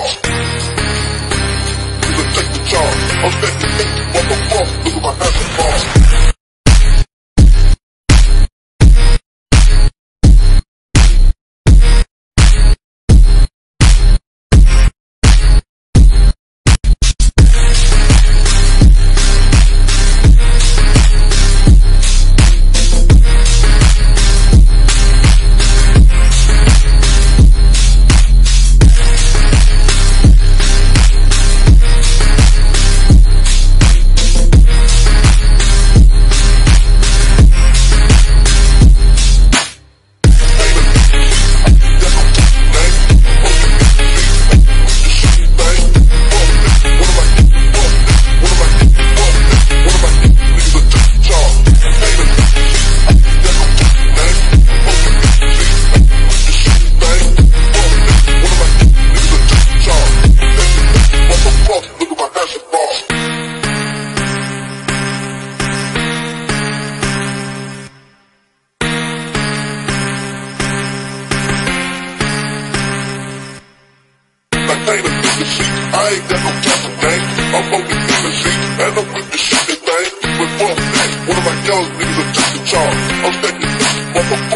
boss. Nigga, take the charge. I'm stacking things, motherfucker. Look at my handsome boss. I ain't got no type of game. I'm on the MC, and I'm with the shit that thing. But fuck that, one of my young niggas that took the charge. I'm stacking this motherfucker.